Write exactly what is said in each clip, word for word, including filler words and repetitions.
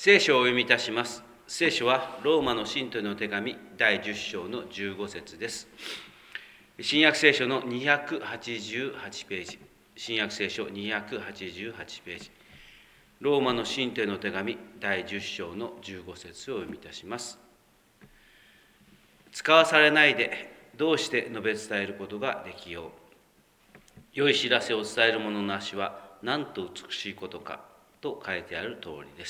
聖書をお読みいたします。聖書はローマの信徒への手紙だいじゅっ章のじゅうご節です。新約聖書のにひゃくはちじゅうはちページ、新約聖書にひゃくはちじゅうはちページ、ローマの信徒への手紙だいじゅっ章のじゅうご節をお読みいたします。使わされないでどうして述べ伝えることができよう。良い知らせを伝える者の足はなんと美しいことかと書いてある通りです。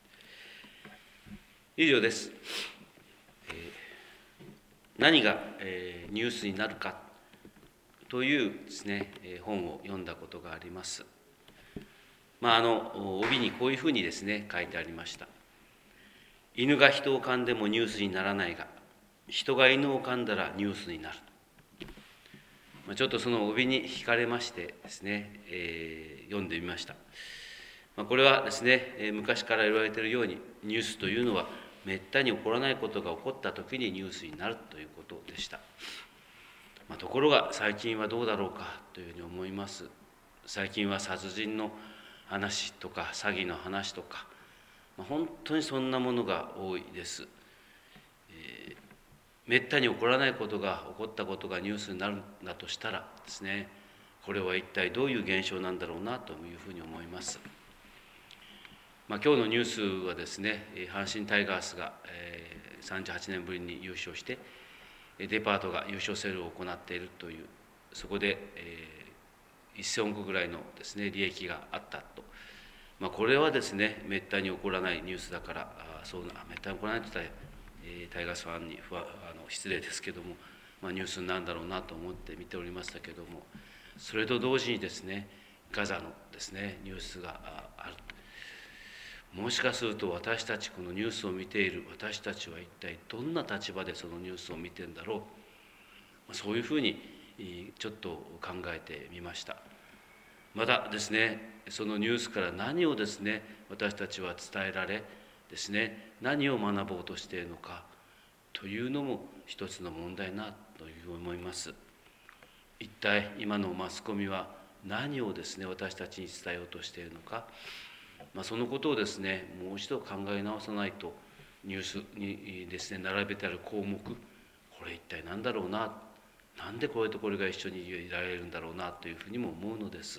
以上です。えー、何が、えー、ニュースになるかというですね、えー、本を読んだことがあります。まあ、あの帯にこういうふうにですね書いてありました。犬が人を噛んでもニュースにならないが、人が犬を噛んだらニュースになる。まあ、ちょっとその帯に惹かれましてですね、えー、読んでみました。まあ、これはですね、えー、昔から言われているように、ニュースというのはめったに起こらないことが起こった時にニュースになるということでした。まあ、ところが最近はどうだろうかというふうに思います。最近は殺人の話とか詐欺の話とか、まあ、本当にそんなものが多いです。えー、めったに起こらないことが起こったことがニュースになるんだとしたらですね、これは一体どういう現象なんだろうなというふうに思います。まあ、今日のニュースはですね、阪神タイガースがさんじゅうはちねんぶりに優勝して、デパートが優勝セールを行っているという、そこでせんおくぐらいのですね利益があったと。まあ、これはですね、めったに起こらないニュースだから、そうなめったに起こらないと言ったら、タイガースファンに不あの失礼ですけども、まあ、ニュースになるんだろうなと思って見ておりましたけども、それと同時にですね、ガザのですねニュースがある。もしかすると私たちこのニュースを見ている私たちは一体どんな立場でそのニュースを見てんだろう、そういうふうにちょっと考えてみました。またですね、そのニュースから何をですね私たちは伝えられですね、何を学ぼうとしているのかというのも一つの問題なというふうに思います。一体今のマスコミは何をですね私たちに伝えようとしているのか、まあ、そのことをですねもう一度考え直さないと、ニュースにですね並べてある項目、これ一体何だろうな、なんでこれとこれが一緒にいられるんだろうなというふうにも思うのです。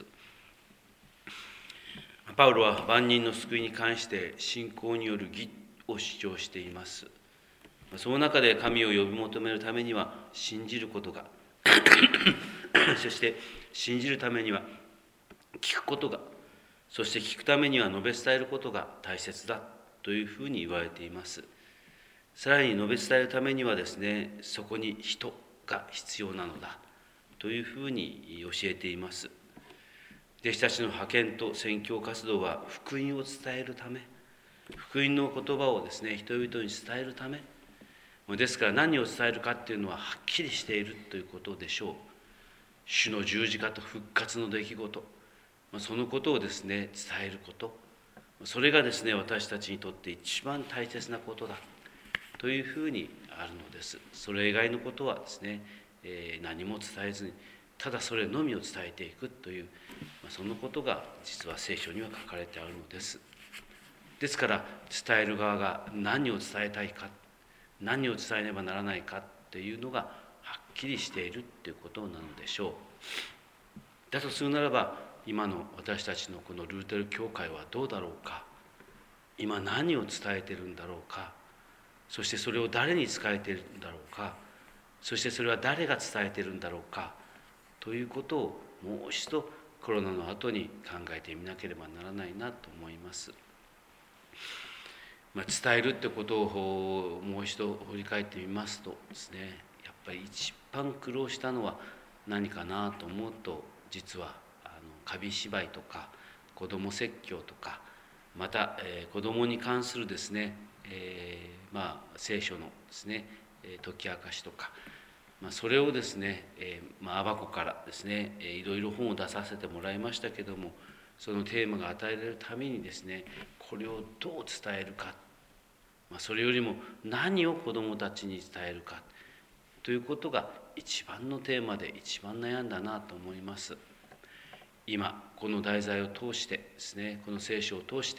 パウロは万人の救いに関して信仰による義を主張しています。その中で神を呼び求めるためには信じることがそして信じるためには聞くことが、そして聞くためには述べ伝えることが大切だというふうに言われています。さらに述べ伝えるためにはですね、そこに人が必要なのだというふうに教えています。弟子たちの派遣と宣教活動は福音を伝えるため、福音の言葉をですね人々に伝えるためですから、何を伝えるかっていうのははっきりしているということでしょう。主の十字架と復活の出来事、そのことをですね伝えること、それがですね私たちにとって一番大切なことだというふうにあるのです。それ以外のことはですね、えー、何も伝えずにただそれのみを伝えていくという、そのことが実は聖書には書かれてあるのです。ですから伝える側が何を伝えたいか、何を伝えねばならないかっていうのがはっきりしているっていうことなのでしょう。だとするならば、今の私たちのこのルーテル教会はどうだろうか。今何を伝えているんだろうか。そしてそれを誰に伝えているんだろうか。そしてそれは誰が伝えているんだろうかということをもう一度コロナの後に考えてみなければならないなと思います。まあ、伝えるってことをもう一度振り返ってみますとですね、やっぱり一番苦労したのは何かなと思うと、実はあの紙芝居とか子ども説教とか、また、えー、子どもに関するですね、えー、まあ聖書のですね解き明かしとか、まあ、それをですね、えーまあ、アバコからですね、えー、いろいろ本を出させてもらいましたけども、そのテーマが与えられるためにですね、これをどう伝えるか、まあ、それよりも何を子どもたちに伝えるかということが一番のテーマで一番悩んだなと思います。今この題材を通してですね、この聖書を通して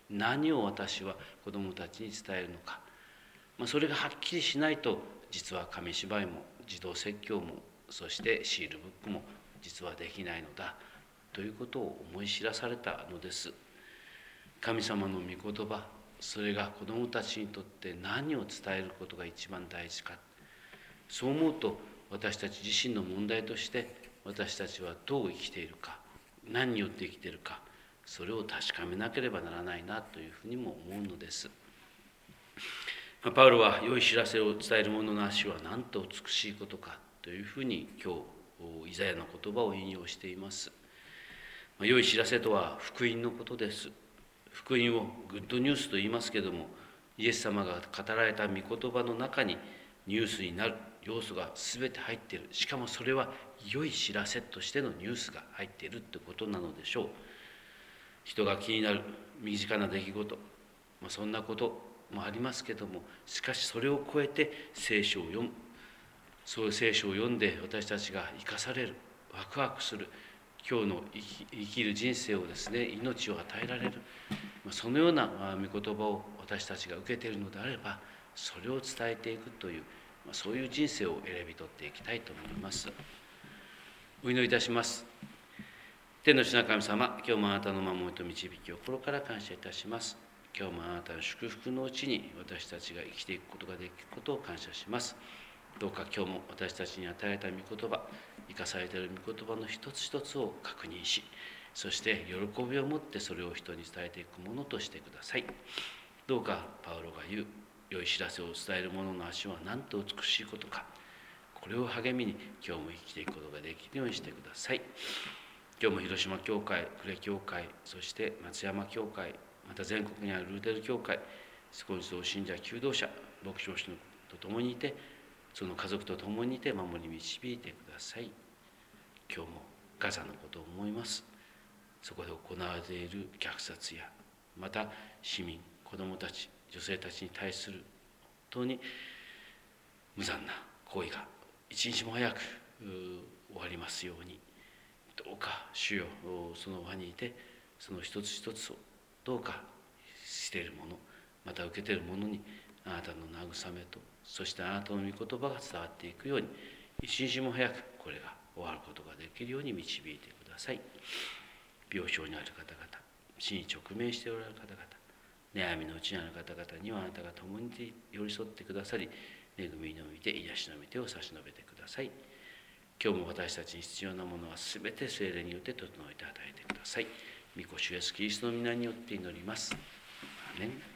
何を私は子どもたちに伝えるのか、まあ、それがはっきりしないと、実は紙芝居も児童説教も、そしてシールブックも実はできないのだということを思い知らされたのです。神様の御言葉、それが子どもたちにとって何を伝えることが一番大事か、そう思うと、私たち自身の問題として、私たちはどう生きているか、何によって生きているか、それを確かめなければならないなというふうにも思うのです。パウロは良い知らせを伝える者の足はなんと美しいことかというふうに今日イザヤの言葉を引用しています。良い知らせとは福音のことです。福音をグッドニュースと言いますけれども、イエス様が語られた御言葉の中にニュースになる要素が全て入っている。しかもそれは良い知らせとしてのニュースが入っているということなのでしょう。人が気になる身近な出来事、まあ、そんなこともありますけれども、しかしそれを超えて聖書を読む、そういう聖書を読んで私たちが生かされる、ワクワクする、今日の生き、生きる人生をですね、命を与えられる、そのような御言葉を私たちが受けているのであれば、それを伝えていくという、そういう人生を選び取っていきたいと思います。お祈りいたします。天の父なる神様、今日もあなたの守りと導きを心から感謝いたします。今日もあなたの祝福のうちに私たちが生きていくことができることを感謝します。どうか今日も私たちに与えられた御言葉、生かされている御言葉の一つ一つを確認し、そして喜びを持ってそれを人に伝えていくものとしてください。どうかパウロが言う良い知らせを伝える者の足はなんと美しいことか、これを励みに今日も生きていくことができるようにしてください。今日も広島教会、呉教会、そして松山教会、また全国にあるルーテル教会、スコルソ信者求道者、牧師のと共にいて、その家族と共にいて守り導いてください。今日もガザのことを思います。そこで行われている虐殺や、また市民、子どもたち、女性たちに対する本当に無残な行為が一日も早く終わりますように、どうか主よ、その場にいて、その一つ一つをどうかしている者、また受けている者にあなたの慰めと、そしてあなたの御言葉が伝わっていくように、一日も早くこれが終わることができるように導いてください。病床にある方々、死に直面しておられる方々、悩みのうちにある方々にはあなたが共に寄り添ってくださり、恵みの御手、癒しの御手を差し伸べてください。今日も私たちに必要なものはすべて聖霊によって整えて与えてください。御子主イエスキリストの皆によって祈ります。アーメン。